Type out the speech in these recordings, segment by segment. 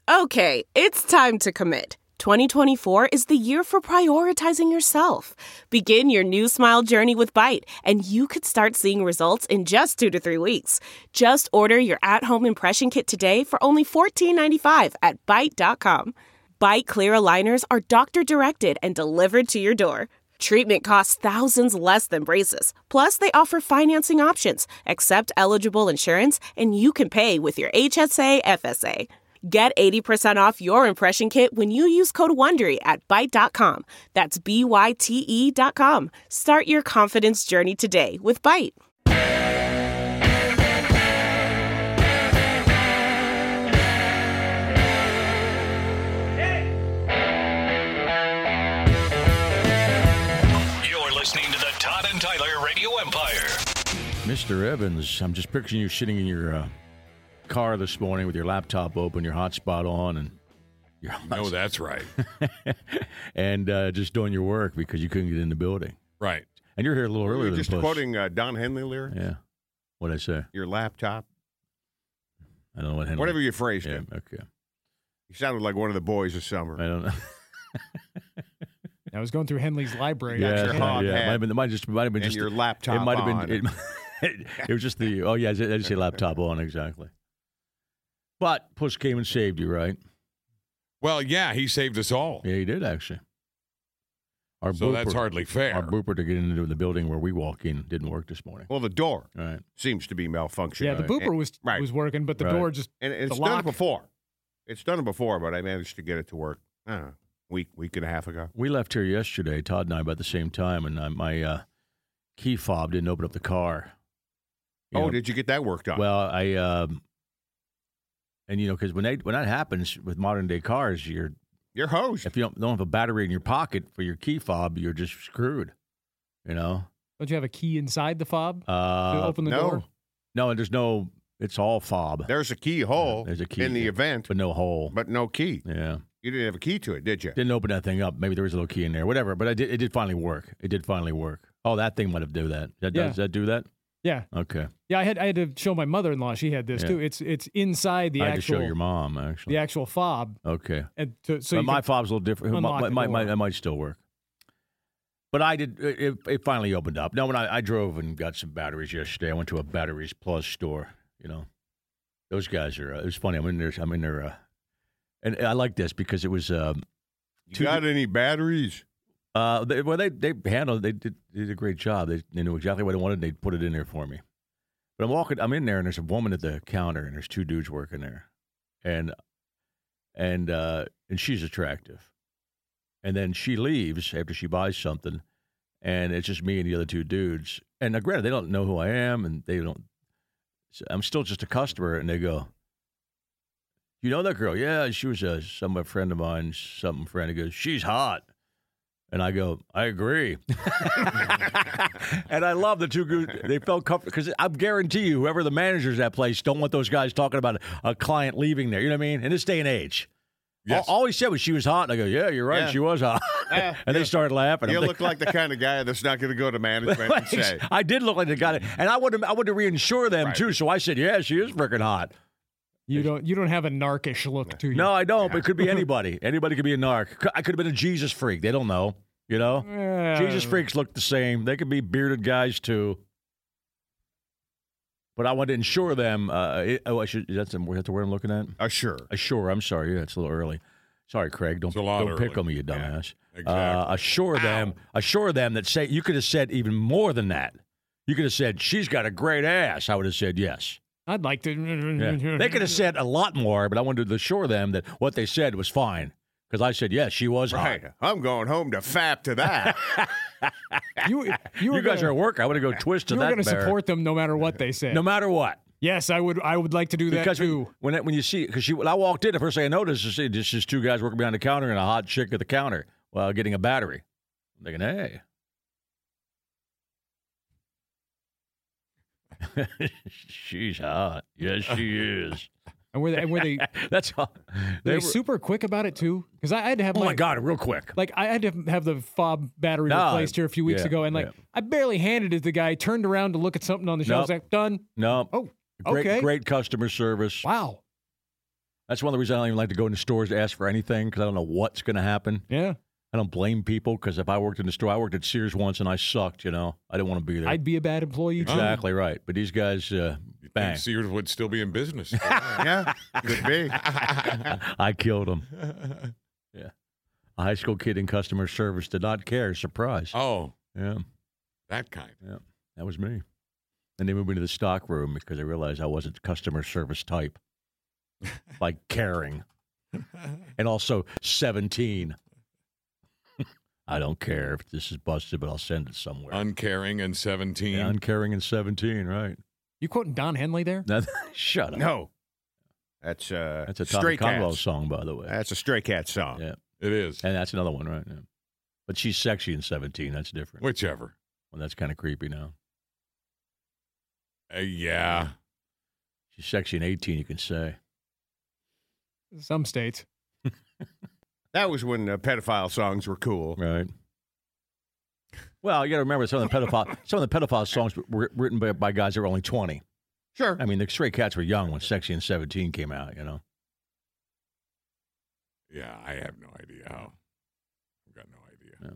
Okay, it's time to commit. 2024 is the year for prioritizing yourself. Begin your new smile journey with Byte, and you could start seeing results in just 2 to 3 weeks. Just order your at-home impression kit today for only $14.95 at Byte.com. Byte Clear aligners are doctor-directed and delivered to your door. Treatment costs thousands less than braces. Plus, they offer financing options, accept eligible insurance, and you can pay with your HSA, FSA. Get 80% off your impression kit when you use code WONDERY at Byte.com. That's BYTE.com. Start your confidence journey today with Byte. You're listening to the Todd and Tyler Radio Empire. Mr. Evans, I'm just picturing you sitting in your car this morning with your laptop open, your hotspot on, and your No, that's right. and just doing your work because you couldn't get in the building. Right. And you're here a little earlier You're than just Puss. quoting Don Henley lyrics? Yeah. What'd I say? Your laptop? I don't know what Henley. Whatever you phrased Yeah, it. okay. You sounded like one of the boys of summer. I don't know. I was going through Henley's library. Yeah, yeah, your hog yeah. hat It might have been and just your laptop It might have on. been. It was just the. Oh yeah, I did say laptop on exactly. But Puss came and saved you, right? Well, yeah, he saved us all. Yeah, he did actually. Our So that's hardly fair. Our booper to get into the building where we walk in didn't work this morning. Well, the door All right. seems to be malfunctioning. Yeah, the booper Right. was working, but the Right. door just And it's the done lock. it before. It's done it before, but I managed to get it to work week and a half ago. We left here yesterday, Todd and I, about the same time, and my key fob didn't open up the car. You know, Did you get that worked on? Well, and you know, because when that happens with modern day cars, you're hosed. if you don't have a battery in your pocket for your key fob, you're just screwed. You know. Don't you have a key inside the fob to open the no. door? No, and there's no. It's all fob. There's a keyhole There's a key in the event, but no hole. but no key. Yeah. You didn't have a key to it, did you? Didn't open that thing up. Maybe there was a little key in there, whatever. But it did finally work. It did finally work. Oh, that thing might have do that. Yeah. Does that do that? Yeah, Okay. yeah. I had to show my mother-in-law. She had this Yeah. too. It's inside the I had to actual show your mom actually. the actual fob, Okay. and so But you my can- fob's a little different. It unlock the door. might still work. But I did. It finally opened up. No, when I drove and got some batteries yesterday, I went to a Batteries Plus store. You know, those guys are. It was funny. I'm in there. And I like this because it was. You got any batteries? They handled. They did a great job. They knew exactly what I wanted. They put it in there for me. But I'm in there, and there's a woman at the counter, and there's two dudes working there, and she's attractive. And then she leaves after she buys something, and it's just me and the other two dudes. And now, granted, they don't know who I am, and they don't. So I'm still just a customer, and they go, "You know that girl? Yeah, she was a friend of mine, something friend." He goes, "She's hot." And I go, I agree. And I love the two dudes. They felt comfortable because I guarantee you, whoever the managers of that place don't want those guys talking about a client leaving there. You know what I mean? In this day and age. Yes. All he said was she was hot. And I go, yeah, you're right. Yeah. She was hot. Yeah. And they started laughing. You I'm look like the kind of guy that's not going to go to management and say, I did look like the guy. And I wanted to reinsure them, Right. too. So I said, yeah, she is freaking hot. you don't have a narkish look to you. No, I don't. But it could be anybody. Anybody could be a narc. I could have been a Jesus freak. They don't know. You know? Jesus freaks look the same. They could be bearded guys, too. But I want to insure them. That's the word I'm looking at? Assure. Assure. I'm sorry. Yeah, it's a little early. Sorry, Craig. Don't It's a lot pick early. on me, you dumbass. Yeah, exactly. Assure them that say you could have said even more than that. You could have said she's got a great ass. I would have said yes. I'd like to. Yeah. They could have said a lot more, but I wanted to assure them that what they said was fine because I said yes, she was Right. hot. I'm going home to fap to that. You You guys are at work. I want to go twist to You were that. going to bear. support them no matter what they say. no matter what. Yes, I would. I would like to do that Because too. when you see, because when I walked in, the first thing I noticed is just these two guys working behind the counter and a hot chick at the counter while getting a battery. I'm thinking, hey. She's hot. Yes, she is. And were they That's all. they were- super quick about it too? Because I had to have Oh my God, real quick. Like I had to have the fob battery No, replaced here a few weeks yeah, ago, and yeah. I barely handed it to the guy. Turned around to look at something on the shelves. Nope. Like, done. No. Oh, Great, okay. great customer service. Wow. That's one of the reasons I don't even like to go into stores to ask for anything because I don't know what's going to happen. Yeah. I don't blame people because if I worked in the store, I worked at Sears once and I sucked, I didn't want to be there. I'd be a bad employee, too. Exactly right. But these guys, bang. Sears would still be in business. Yeah, could be. I killed them. Yeah. A high school kid in customer service did not care. Surprise. Oh, Yeah. that kind. Yeah. That was me. And they moved me to the stock room because I realized I wasn't customer service type. Like caring. And also 17. I don't care if this is busted, but I'll send it somewhere. Uncaring and 17. Yeah, uncaring and 17, right. You quoting Don Henley there? Shut up. No. That's That's a Stray Tommy Conwell Cats. song, by the way. That's a Stray Cat song. Yeah. It is. And that's another one, right? Yeah. But she's sexy in 17. That's different. Whichever. Well, that's kind of creepy now. Yeah. She's sexy in 18, you can say. Some states. That was when pedophile songs were cool. Right. Well, you got to remember some of the pedophile songs were written by guys that were only 20. Sure. I mean, the Stray Cats were young when Sexy in 17 came out, Yeah, I have no idea how. I've got no idea. Yeah.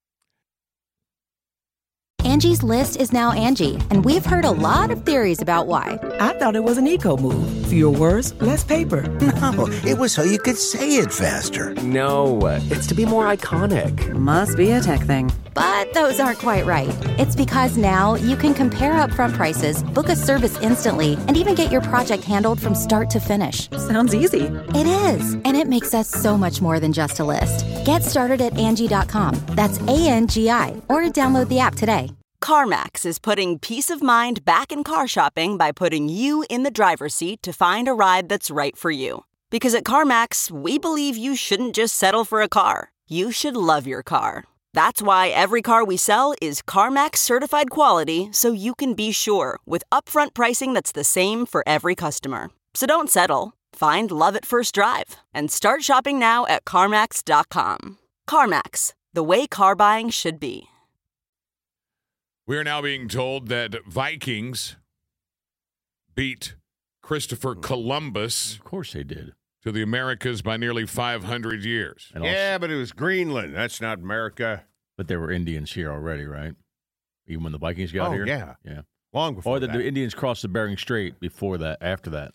Angie's List is now Angie, and we've heard a lot of theories about why. I thought it was an eco move. Fewer words, less paper. No, it was so you could say it faster. No, it's to be more iconic. Must be a tech thing. But those aren't quite right. It's because now you can compare upfront prices, book a service instantly, and even get your project handled from start to finish. Sounds easy. It is, and it makes us so much more than just a list. Get started at Angie.com. That's ANGI, or download the app today. CarMax is putting peace of mind back in car shopping by putting you in the driver's seat to find a ride that's right for you. Because at CarMax, we believe you shouldn't just settle for a car. You should love your car. That's why every car we sell is CarMax certified quality, so you can be sure with upfront pricing that's the same for every customer. So don't settle. Find love at first drive and start shopping now at CarMax.com. CarMax, the way car buying should be. We are now being told that Vikings beat Christopher Columbus. Of course they did. To the Americas by nearly 500 years. And yeah, but it was Greenland. That's not America. But there were Indians here already, right? Even when the Vikings got here? Yeah. Yeah. Long before Or the Indians crossed the Bering Strait before that, after that.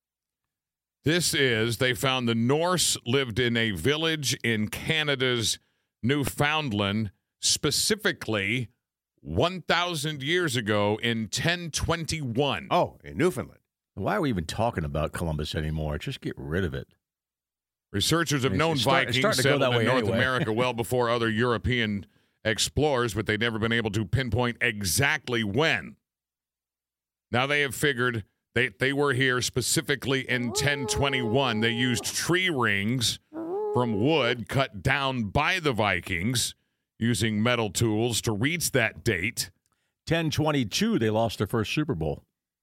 They found the Norse lived in a village in Canada's Newfoundland, specifically 1,000 years ago in 1021. Oh, in Newfoundland. Why are we even talking about Columbus anymore? Just get rid of it. Researchers have known Vikings settled in North America well before other European explorers, but they've never been able to pinpoint exactly when. Now they have figured they were here specifically in 1021. They used tree rings from wood cut down by the Vikings using metal tools to reach that date. 1022, they lost their first Super Bowl.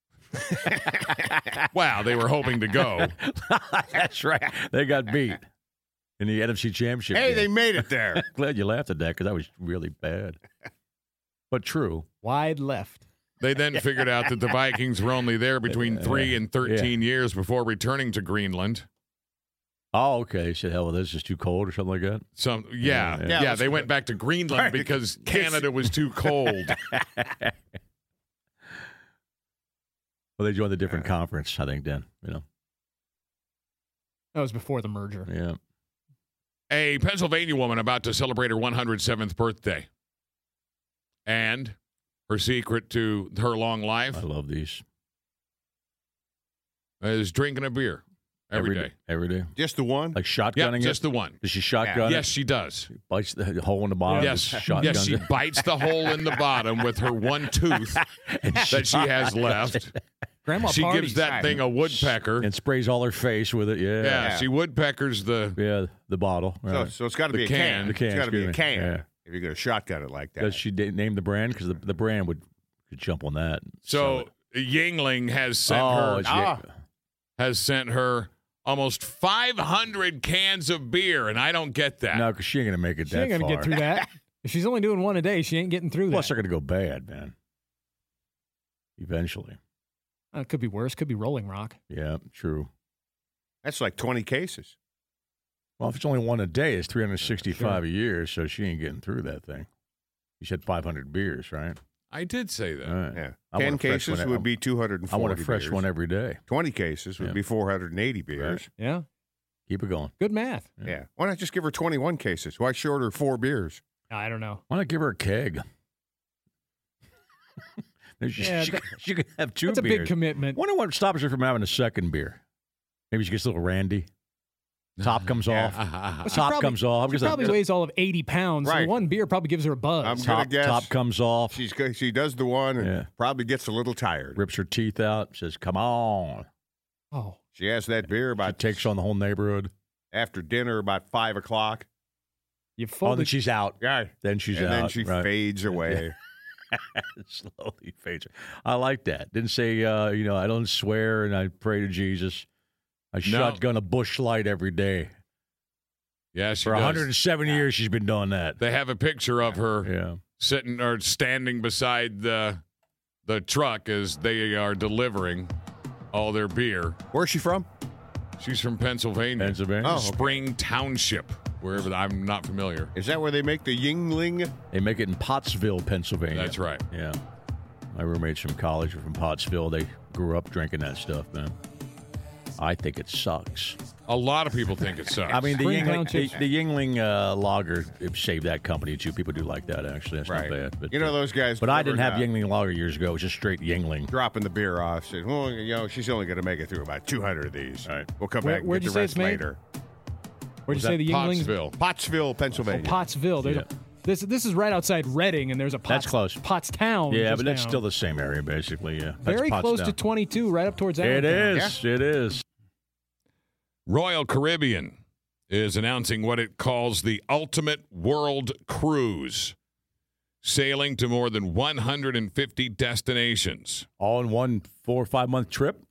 Wow, they were hoping to go. That's right. They got beat in the NFC Championship Hey, game. they made it there. Glad you laughed at that because that was really bad. But true. Wide left. They then figured out that the Vikings were only there between 3 and 13 years before returning to Greenland. Oh, okay. They said, hell, this is too cold or something like that? Yeah, they went back to Greenland because Canada was too cold. Well, they joined a different conference, I think, then, That was before the merger. Yeah. A Pennsylvania woman about to celebrate her 107th birthday. And her secret to her long life. I love these. Is drinking a beer every day. Every day. Just the one? Like shotgunning it? Just the one. Does she shotgun it? Yes, she does. Bites the hole in the bottom? Yes, she bites the hole in the bottom with her one tooth that she has left. Grandma she gives that thing a woodpecker. And sprays all her face with it, Yeah, she woodpeckers the bottle. Right. So it's got to be a can. can. It's got to be a can Yeah. if you're going to shotgun it like that. Does she name the brand? Because the brand could jump on that. So Yingling has sent her almost 500 cans of beer, and I don't get that. No, because she ain't going to make it She that ain't going to far. get through that. If she's only doing one a day, she ain't getting through Plus, that. they're going to go bad, man. Eventually. It could be worse. Could be Rolling Rock. Yeah, true. That's like 20 cases. Well, if it's only one a day, it's 365 a year, so she ain't getting through that thing. You said 500 beers, right? I did say that. Right. Yeah. I 10 cases would be 240 I want a fresh beers. one every day. 20 cases would be 480 beers. Right. Yeah. Keep it going. Good math. Yeah. Why not just give her 21 cases? Why short her 4 beers? I don't know. Why not give her a keg? She could have 2 beers. That's a big commitment. Wonder what stops her from having a second beer. Maybe she gets a little randy. Top comes off. Top comes off. She probably weighs all of 80 pounds. Right. So one beer probably gives her a buzz. I'm going to guess. Top comes off. She does the one and probably gets a little tired. Rips her teeth out. Says, come on. Oh. She has that beer about. She takes on the whole neighborhood. After dinner, about 5 o'clock. Then she's out. Yeah. Then she's out. And then she fades away. Slowly fades. I like that. Didn't say, I don't swear and I pray to Jesus. I shotgun a Busch Light every day. Yeah, she For 107 years, she's been doing that. They have a picture of her sitting or standing beside the truck as they are delivering all their beer. Where's she from? She's from Pennsylvania. Oh, Spring Township, wherever. I'm not familiar. Is that where they make the Yingling? They make it in Pottsville, Pennsylvania. That's right. Yeah. My roommates from college are from Pottsville. They grew up drinking that stuff, man. I think it sucks. A lot of people think it sucks. I mean, the Yingling lager saved that company, too. People do like that, actually. That's not bad. But, those guys. But I didn't have Yingling lager years ago. It was just straight Yingling. Dropping the beer off. Said, well, she's only going to make it through about 200 of these. All right. We'll come back and get the rest later. Where'd you say the Yinglings? Pottsville, Pennsylvania. Oh, Pottsville. This is right outside Reading, and there's a That's close. Pottstown. Yeah, but that's still the same area, basically. Yeah, very close to 22, right up towards Allentown. It is. Yeah. It is. Royal Caribbean is announcing what it calls the ultimate world cruise, sailing to more than 150 destinations. All in one 4 or 5 month trip?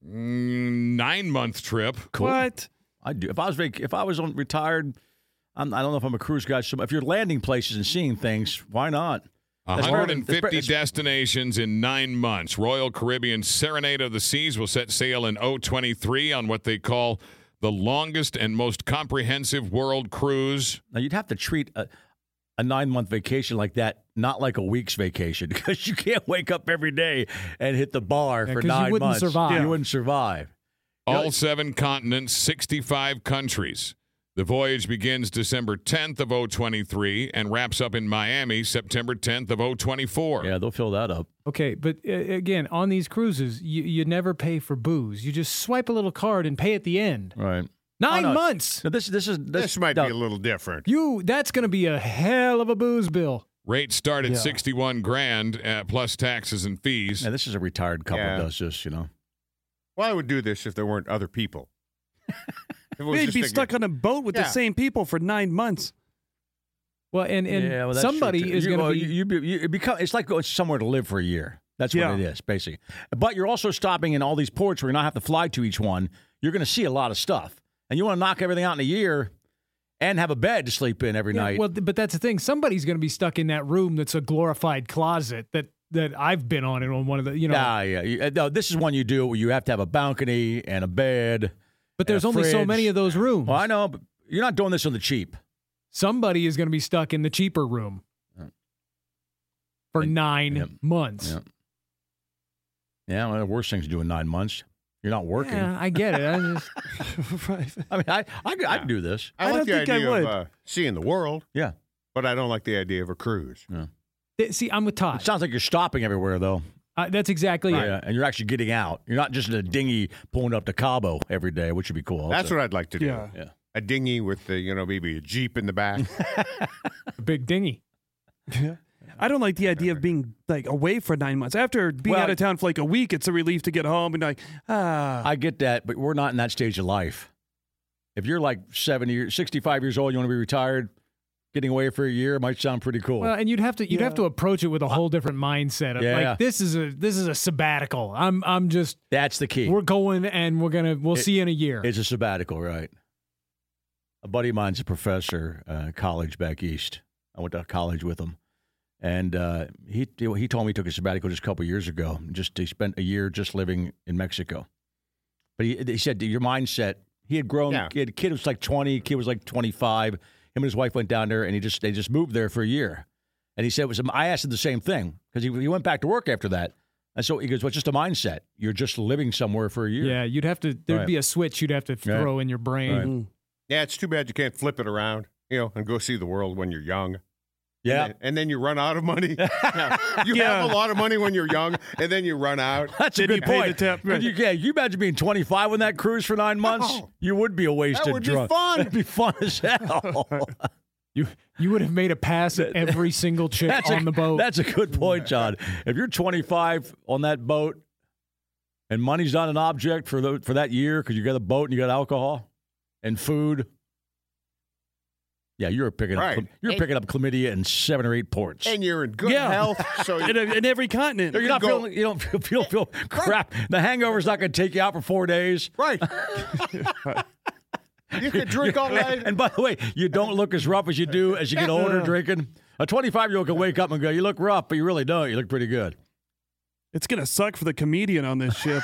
9-month trip. Cool. What? I do. If I was retired, I don't know if I'm a cruise guy. So if you're landing places and seeing things, why not? 150 destinations in 9 months. Royal Caribbean Serenade of the Seas will set sail in 2023 on what they call the longest and most comprehensive world cruise. Now, you'd have to treat a 9-month vacation like that, not like a week's vacation, because you can't wake up every day and hit the bar for 9 months. Survive. You wouldn't survive. All 7 continents, 65 countries. The voyage begins December 10th of 2023 and wraps up in Miami September 10th of 2024. Yeah, they'll fill that up. Okay, but again, on these cruises, you never pay for booze. You just swipe a little card and pay at the end. Right. 9 months. Now, this might be a little different. That's going to be a hell of a booze bill. Rates start at $61,000 plus taxes and fees. Yeah, this is a retired couple does this, Well, I would do this if there weren't other people. They'd be stuck on a boat with the same people for 9 months. Well, and somebody is going to be. It's like going somewhere to live for a year. That's what it is, basically. But you're also stopping in all these ports where you not have to fly to each one. You're going to see a lot of stuff. And you want to knock everything out in a year and have a bed to sleep in every night. Well, but that's the thing. Somebody's going to be stuck in that room that's a glorified closet that I've been on one of the, No, this is one you do where you have to have a balcony and a bed. But there's only so many of those rooms. Well, I know, but you're not doing this on the cheap. Somebody is going to be stuck in the cheaper room for 9 months. Yeah, one of the worst things to do in 9 months. You're not working. Yeah, I get it. I mean, I can do this. I like the idea of seeing the world. Yeah. But I don't like the idea of a cruise. Yeah. See, I'm with Todd. It sounds like you're stopping everywhere, though. That's exactly it. Yeah, and you're actually getting out. You're not just in a dinghy pulling up to Cabo every day, which would be cool. That's what I'd like to do. Yeah. A dinghy with maybe a Jeep in the back. A big dinghy. Yeah. I don't like the idea of being away for 9 months. After being out of town for a week, it's a relief to get home and I get that, but we're not in that stage of life. If you're 65 years old, you want to be retired, getting away for a year might sound pretty cool. Well, and you'd have to approach it with a whole different mindset of this is a sabbatical. I'm just that's the key. We're going and we'll see you in a year. It's a sabbatical, right? A buddy of mine's a professor at college back east. I went to college with him. And he told me he took a sabbatical just a couple of years ago. He spent a year just living in Mexico. But he said your mindset, He had grown. Yeah. He had a kid who was like 20. Kid was like 25. Him and his wife went down there, and they just moved there for a year. And he said, I asked him the same thing because he went back to work after that. And so he goes, well, it's just a mindset. You're just living somewhere for a year. Yeah, you'd have to, there'd be a switch you'd have to throw in your brain. Right. Yeah, it's too bad you can't flip it around, and go see the world when you're young. Yeah. And then you run out of money. You have a lot of money when you're young, and then you run out. That's a good point. Could you imagine being 25 on that cruise for 9 months? Oh, you would be a wasted drunk. Be fun. That'd be fun as hell. You would have made a pass at every single chick on the boat. That's a good point, John. If you're 25 on that boat and money's not an object for that year because you got a boat and you got alcohol and food, yeah, you're picking up chlamydia in 7 or 8 ports, and you're in good health. So in every continent, you don't feel crap. The hangover's not going to take you out for 4 days, right? You could drink all night. And by the way, you don't look as rough as you do as you get older drinking. A 25-year-old can wake up and go, you look rough, but you really don't. You look pretty good. It's going to suck for the comedian on this ship.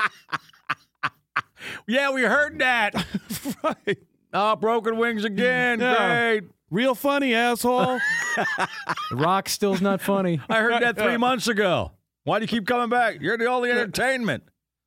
Yeah, we heard that. Right. Oh, broken wings again. Yeah. Great. Real funny, asshole. The Rock still's not funny. I heard that 3 months ago. Why do you keep coming back? You're the only entertainment.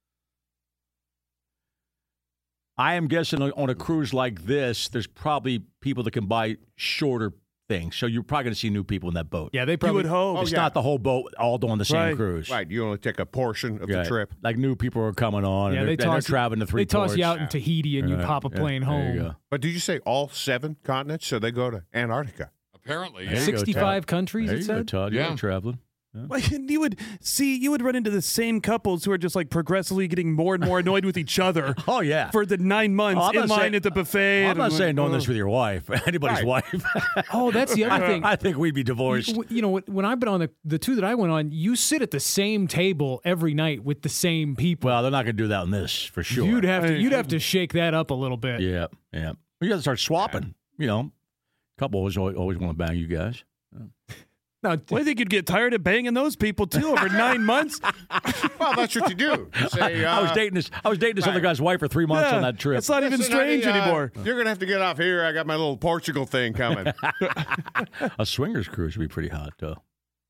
I am guessing on a cruise like this, there's probably people that can buy shorter things. So you're probably going to see new people in that boat. Yeah, they probably would hope. It's not the whole boat all doing the same cruise. Right. You only take a portion of the trip. Like new people are coming on. Yeah, and they're traveling to 3 ports. They toss you out in Tahiti and you pop a plane home. There you go. But did you say all 7 continents? So they go to Antarctica. Apparently. There you 65 go, countries, there it you said? go, Todd. You're traveling. Yeah. Well, you would run into the same couples who are just like progressively getting more and more annoyed with each other. Oh, yeah. For the 9 months in line at the buffet. I'm not saying doing this with your wife, anybody's wife. Oh, that's the other thing. I think we'd be divorced. When I've been on the 2 that I went on, you sit at the same table every night with the same people. Well, they're not going to do that on this, for sure. You'd have to shake that up a little bit. Yeah. Well, you got to start swapping. Couples always want to bang you guys. Now, I think you'd get tired of banging those people too over 9 months. Well, that's what you do. You say, I was dating this other guy's wife for 3 months on that trip. It's not even strange anymore. You're gonna have to get off here. I got my little Portugal thing coming. A swingers cruise would be pretty hot, though.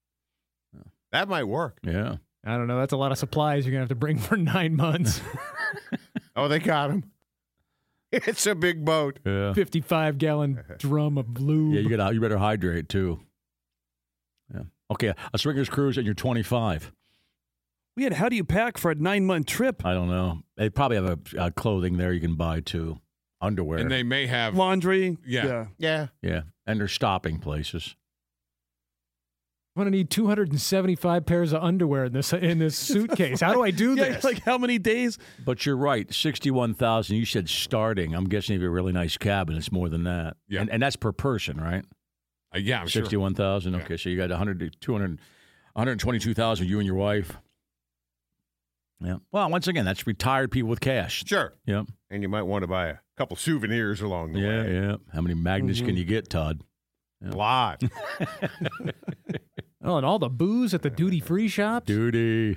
That might work. Yeah. I don't know. That's a lot of supplies you're gonna have to bring for 9 months. Oh, they got them. It's a big boat. Yeah. 55-gallon drum of lube. Yeah, you better hydrate too. Yeah. Okay, a swingers cruise and you're 25. How do you pack for a 9-month trip? I don't know. They probably have a clothing there you can buy too, underwear, and they may have laundry. Yeah. And they're stopping places. I'm gonna need 275 pairs of underwear in this suitcase. How do I do this? Like how many days? But you're right, 61,000. You said starting. I'm guessing if you have a really nice cabin, it's more than that. Yeah, and that's per person, right? Yeah, I'm 61,000. Sure. Okay, so you got 122,000. You and your wife. Yeah. Well, once again, that's retired people with cash. Sure. Yeah. And you might want to buy a couple souvenirs along the way. Yeah. How many magnets can you get, Todd? A lot. Oh, and all the booze at the duty-free shops? Duty.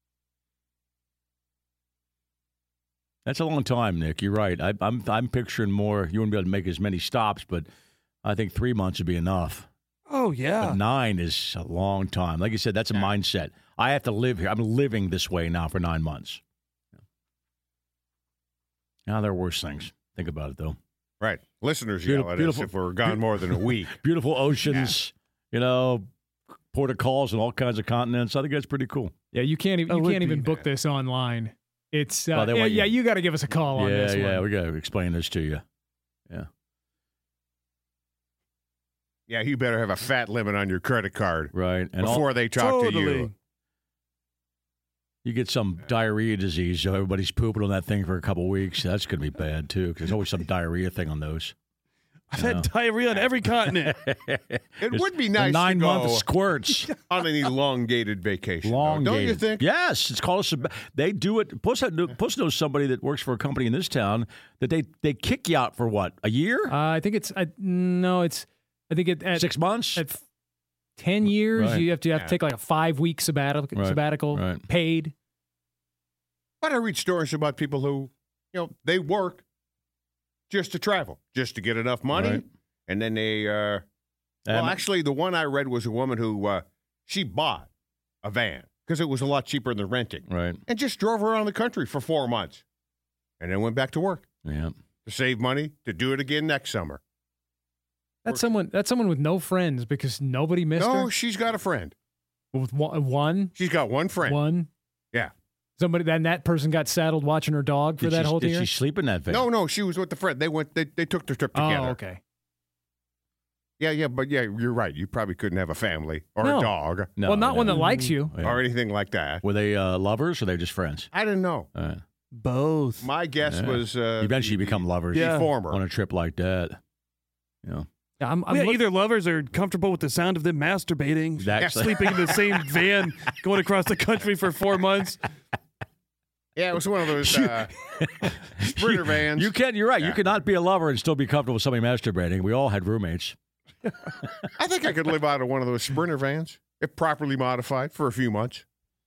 That's a long time, Nick. You're right. I'm picturing more. You wouldn't be able to make as many stops, but I think 3 months would be enough. Oh, yeah. But 9 is a long time. Like you said, that's a mindset. I have to live here. I'm living this way now for 9 months. Now, there are worse things. Think about it, though. Right. Listeners yell at us if we're gone more than a week. Beautiful oceans, port of calls and all kinds of continents. I think that's pretty cool. Yeah, you can't even book this online. It's you got to give us a call on this one. Yeah, we got to explain this to you. Yeah. Yeah, you better have a fat limit on your credit card. Right. And before they talk to you. You get some diarrhea disease, so everybody's pooping on that thing for a couple of weeks. That's going to be bad, too, because there's always some diarrhea thing on those. I've had diarrhea on every continent. It would be nice 9-month squirts on an elongated vacation. Don't you think? Yes, it's called they do it. Plus knows somebody that works for a company in this town that they kick you out for what, a year? I think it's 6 months. At 10 years, right. you have to take like a 5-week sabbatical paid. But I read stories about people who, they work just to travel, just to get enough money. Right. And then they, well, actually, the one I read was a woman who, she bought a van because it was a lot cheaper than renting. Right. And just drove around the country for 4 months. And then went back to work. Yeah. To save money, to do it again next summer. That's someone with no friends because nobody missed her? No, she's got a friend. With one? She's got one friend. One? Yeah. Somebody, then that person got saddled watching her dog for that whole year? Did she sleep in that van? No, she was with the friend. They took the trip together. Oh, okay. Yeah, but you're right. You probably couldn't have a family or a dog. No, well, not one that likes you. Or anything like that. Were they lovers or they just friends? I didn't know. Both. My guess was... eventually become lovers. Yeah. Former. On a trip like that. Yeah. Either lovers are comfortable with the sound of them masturbating, exactly. Sleeping in the same van, going across the country for 4 months. Yeah, it was one of those Sprinter vans. You're right. Yeah. You cannot be a lover and still be comfortable with somebody masturbating. We all had roommates. I think I could live out of one of those Sprinter vans, if properly modified, for a few months.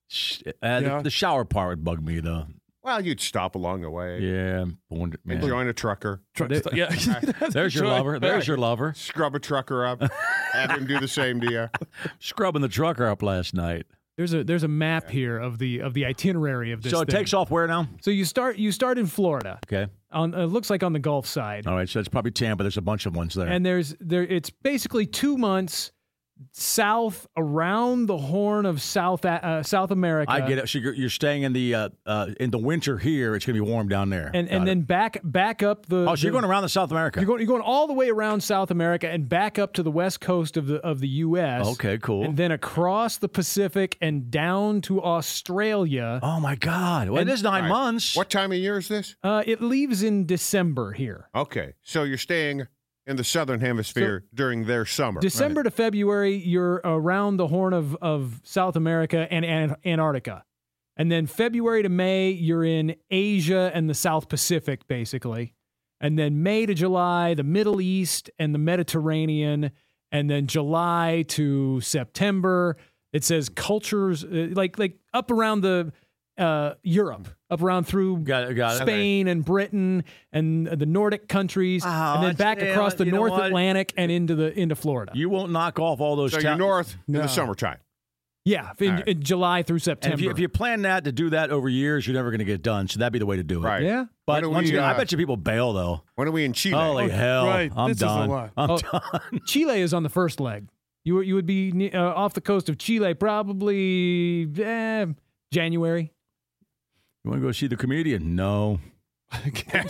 The shower part would bug me, though. Well, you'd stop along the way. Yeah. And join a trucker. Yeah. There's your lover. There's your lover. Scrub a trucker up. Have him do the same to you. Scrubbing the trucker up last night. There's a map here of the itinerary of this. So it takes off where now? So you start in Florida. Okay. It looks like on the Gulf side. All right, so it's probably Tampa. There's a bunch of ones there. And it's basically 2 months south around the Horn of South America. I get it. So you're staying in the winter here. It's going to be warm down there. And then back up the. Oh, so you're going around the South America. You're going all the way around South America and back up to the west coast of the U.S. Okay, cool. And then across the Pacific and down to Australia. Oh my God! Well, it is 9 months. What time of year is this? It leaves in December here. Okay, so you're staying in the southern hemisphere during their summer. December to February, you're around the Horn of South America and Antarctica. And then February to May, you're in Asia and the South Pacific, basically. And then May to July, the Middle East and the Mediterranean. And then July to September, it says cultures, like up around the Europe, up around through Spain and Britain and the Nordic countries, and then back across the North Atlantic and into Florida. You won't knock off all those. So you're north in the summertime. Yeah, in July through September. And if you plan to do that over years, you're never going to get done. So that'd be the way to do it. Right. Yeah. But once again, I bet you people bail though. When are we in Chile? Holy hell! Right. I'm done. Is a lot. I'm done. Chile is on the first leg. You would be off the coast of Chile probably January. You want to go see the comedian? No. You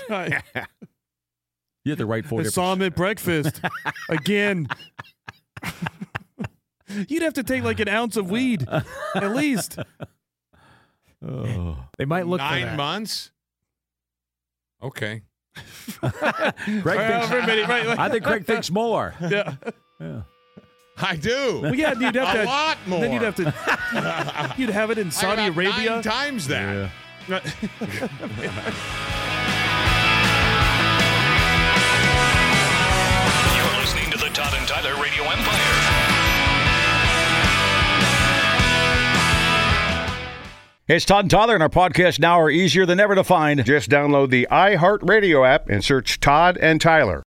have to write 4 I saw him at breakfast. Again. You'd have to take like an ounce of weed, at least. Oh. They might look 9 months? Okay. Greg thinks, I think Greg thinks more. Yeah. I do. Well, yeah, you'd have a lot more. Then you'd have to. You'd have it in Saudi Arabia. 9 times that. Yeah. You're listening to the Todd and Tyler Radio Empire. Hey, it's Todd and Tyler, and our podcasts now are easier than ever to find. Just download the iHeartRadio app and search Todd and Tyler.